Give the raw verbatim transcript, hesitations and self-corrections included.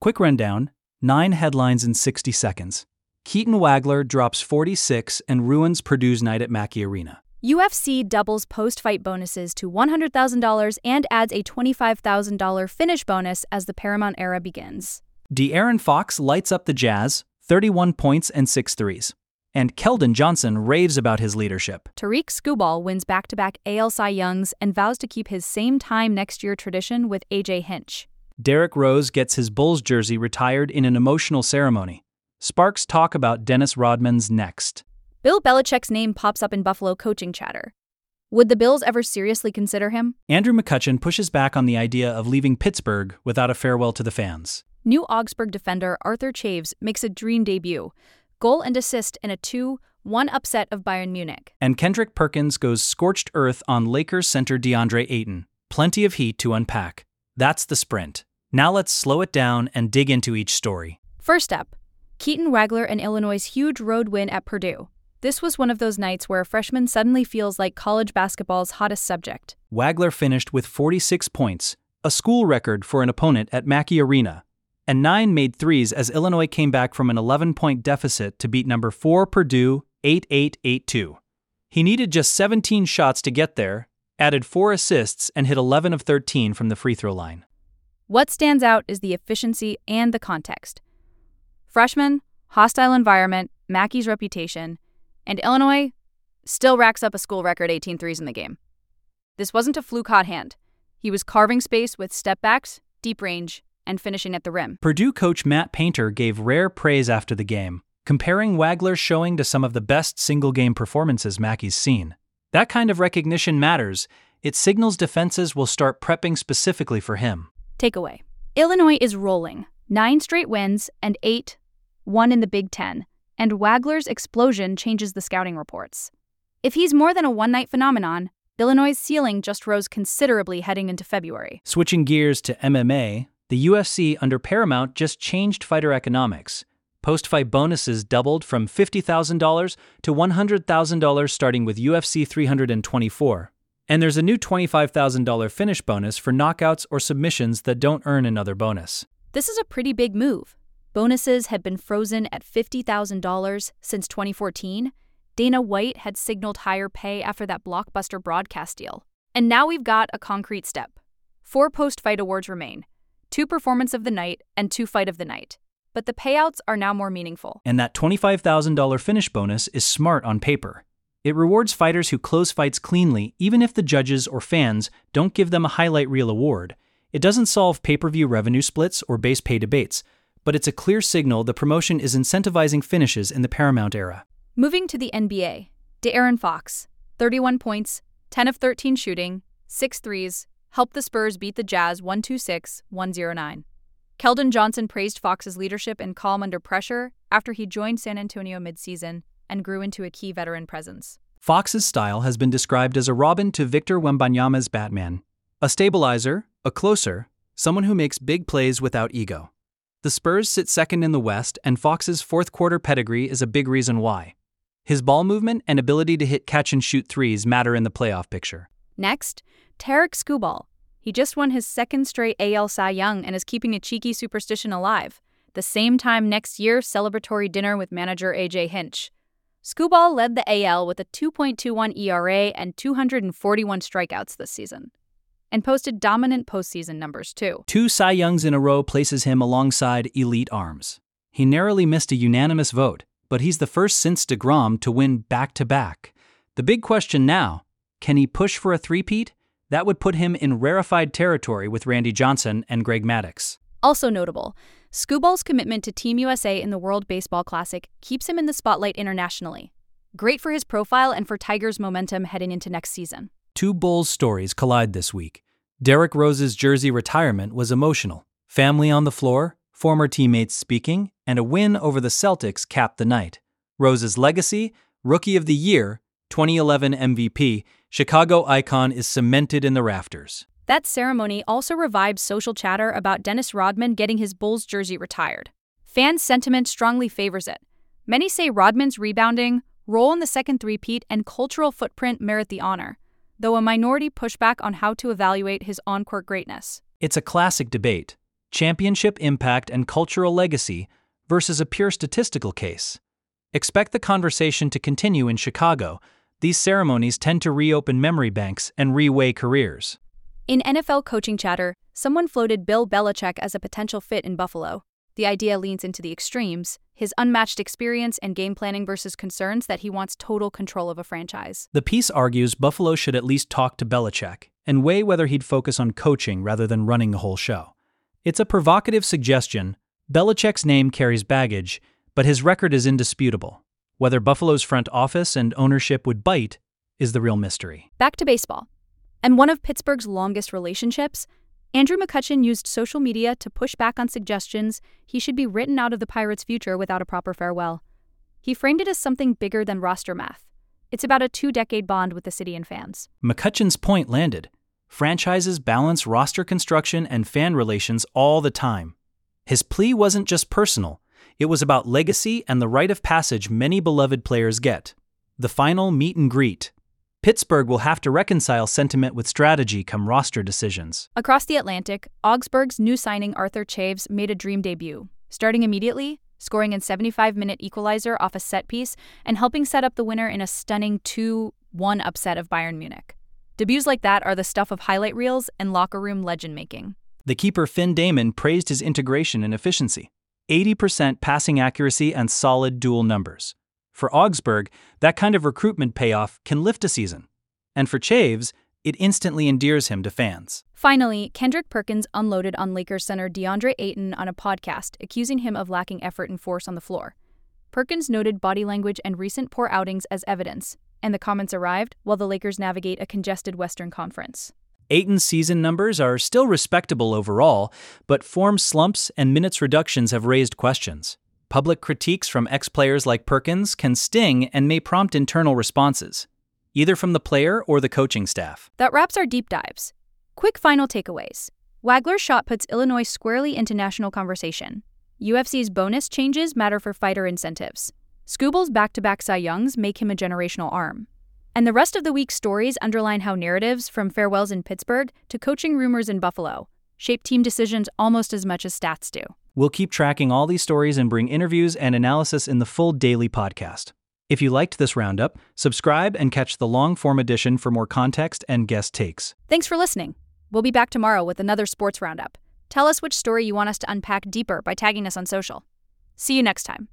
Quick rundown, nine headlines in sixty seconds. Keaton Wagler drops forty-six and ruins Purdue's night at Mackey Arena. U F C doubles post-fight bonuses to one hundred thousand dollars and adds a twenty-five thousand dollars finish bonus as the Paramount era begins. De'Aaron Fox lights up the Jazz, thirty-one points and six threes. And Keldon Johnson raves about his leadership. Tarik Skubal wins back-to-back A L Cy Youngs and vows to keep his same time next year tradition with A J Hinch. Derrick Rose gets his Bulls jersey retired in an emotional ceremony. Sparks talk about Dennis Rodman's next. Bill Belichick's name pops up in Buffalo coaching chatter. Would the Bills ever seriously consider him? Andrew McCutchen pushes back on the idea of leaving Pittsburgh without a farewell to the fans. New Augsburg defender Arthur Chaves makes a dream debut. Goal and assist in a two one upset of Bayern Munich. And Kendrick Perkins goes scorched earth on Lakers center DeAndre Ayton. Plenty of heat to unpack. That's the sprint. Now let's slow it down and dig into each story. First up, Keaton Wagler and Illinois' huge road win at Purdue. This was one of those nights where a freshman suddenly feels like college basketball's hottest subject. Wagler finished with forty-six points, a school record for an opponent at Mackey Arena, and nine made threes as Illinois came back from an eleven-point deficit to beat number four Purdue eighty-eight eighty-two. He needed just seventeen shots to get there, added four assists, and hit eleven of thirteen from the free throw line. What stands out is the efficiency and the context. Freshman, hostile environment, Mackey's reputation, and Illinois still racks up a school record eighteen threes in the game. This wasn't a fluke hot hand. He was carving space with step backs, deep range, and finishing at the rim. Purdue coach Matt Painter gave rare praise after the game, comparing Wagler's showing to some of the best single-game performances Mackey's seen. That kind of recognition matters. It signals defenses will start prepping specifically for him. Takeaway. Illinois is rolling. Nine straight wins and eight, one in the Big Ten. And Wagler's explosion changes the scouting reports. If he's more than a one-night phenomenon, Illinois' ceiling just rose considerably heading into February. Switching gears to M M A, the U F C under Paramount just changed fighter economics. Post-fight bonuses doubled from fifty thousand dollars to one hundred thousand dollars starting with U F C three twenty-four. And there's a new twenty-five thousand dollars finish bonus for knockouts or submissions that don't earn another bonus. This is a pretty big move. Bonuses had been frozen at fifty thousand dollars since twenty fourteen. Dana White had signaled higher pay after that blockbuster broadcast deal. And now we've got a concrete step. Four post-fight awards remain. Two Performance of the Night and two Fight of the Night. But the payouts are now more meaningful. And that twenty-five thousand dollars finish bonus is smart on paper. It rewards fighters who close fights cleanly even if the judges or fans don't give them a highlight reel award. It doesn't solve pay-per-view revenue splits or base pay debates, but it's a clear signal the promotion is incentivizing finishes in the Paramount era. Moving to the N B A, De'Aaron Fox, thirty-one points, ten of thirteen shooting, six threes, helped the Spurs beat the Jazz one twenty-six to one oh nine. Keldon Johnson praised Fox's leadership and calm under pressure after he joined San Antonio midseason and grew into a key veteran presence. Fox's style has been described as a Robin to Victor Wembanyama's Batman. A stabilizer, a closer, someone who makes big plays without ego. The Spurs sit second in the West, and Fox's fourth-quarter pedigree is a big reason why. His ball movement and ability to hit catch-and-shoot threes matter in the playoff picture. Next, Tarik Skubal. He just won his second straight A L Cy Young and is keeping a cheeky superstition alive. The same time next year, celebratory dinner with manager A J Hinch. Skubal led the A L with a two point two one E R A and two hundred forty-one strikeouts this season, and posted dominant postseason numbers, too. Two Cy Youngs in a row places him alongside elite arms. He narrowly missed a unanimous vote, but he's the first since DeGrom to win back-to-back. The big question now, can he push for a three-peat? That would put him in rarefied territory with Randy Johnson and Greg Maddux. Also notable, Skubal's commitment to Team U S A in the World Baseball Classic keeps him in the spotlight internationally. Great for his profile and for Tigers' momentum heading into next season. Two Bulls stories collide this week. Derrick Rose's jersey retirement was emotional. Family on the floor, former teammates speaking, and a win over the Celtics capped the night. Rose's legacy, Rookie of the Year, twenty eleven M V P, Chicago icon is cemented in the rafters. That ceremony also revived social chatter about Dennis Rodman getting his Bulls jersey retired. Fan sentiment strongly favors it. Many say Rodman's rebounding, role in the second three-peat, and cultural footprint merit the honor, though a minority pushback on how to evaluate his on-court greatness. It's a classic debate. championship impact and cultural legacy versus a pure statistical case. Expect the conversation to continue in Chicago. These ceremonies tend to reopen memory banks and reweigh careers. In N F L coaching chatter, someone floated Bill Belichick as a potential fit in Buffalo. The idea leans into the extremes, his unmatched experience and game planning versus concerns that he wants total control of a franchise. The piece argues Buffalo should at least talk to Belichick and weigh whether he'd focus on coaching rather than running the whole show. It's a provocative suggestion. Belichick's name carries baggage, but his record is indisputable. Whether Buffalo's front office and ownership would bite is the real mystery. Back to baseball. And one of Pittsburgh's longest relationships, Andrew McCutchen used social media to push back on suggestions he should be written out of the Pirates' future without a proper farewell. He framed it as something bigger than roster math. It's about a two-decade bond with the city and fans. McCutchen's point landed. Franchises balance roster construction and fan relations all the time. His plea wasn't just personal. It was about legacy and the rite of passage many beloved players get. The final meet and greet. Pittsburgh will have to reconcile sentiment with strategy come roster decisions. Across the Atlantic, Augsburg's new signing Arthur Chaves made a dream debut, starting immediately, scoring a seventy-five minute equalizer off a set piece, and helping set up the winner in a stunning two one upset of Bayern Munich. Debuts like that are the stuff of highlight reels and locker room legend making. The keeper Finn Damon praised his integration and efficiency. eighty percent passing accuracy and solid dual numbers. For Augsburg, that kind of recruitment payoff can lift a season. And for Chaves, it instantly endears him to fans. Finally, Kendrick Perkins unloaded on Lakers center DeAndre Ayton on a podcast, accusing him of lacking effort and force on the floor. Perkins noted body language and recent poor outings as evidence, and the comments arrived while the Lakers navigate a congested Western Conference. Ayton's season numbers are still respectable overall, but form slumps and minutes reductions have raised questions. Public critiques from ex-players like Perkins can sting and may prompt internal responses, either from the player or the coaching staff. That wraps our deep dives. Quick final takeaways. Wagler's shot puts Illinois squarely into national conversation. U F C's bonus changes matter for fighter incentives. Scooble's back-to-back Cy Youngs make him a generational arm. And the rest of the week's stories underline how narratives, from farewells in Pittsburgh to coaching rumors in Buffalo, shape team decisions almost as much as stats do. We'll keep tracking all these stories and bring interviews and analysis in the full daily podcast. If you liked this roundup, subscribe and catch the long-form edition for more context and guest takes. Thanks for listening. We'll be back tomorrow with another sports roundup. Tell us which story you want us to unpack deeper by tagging us on social. See you next time.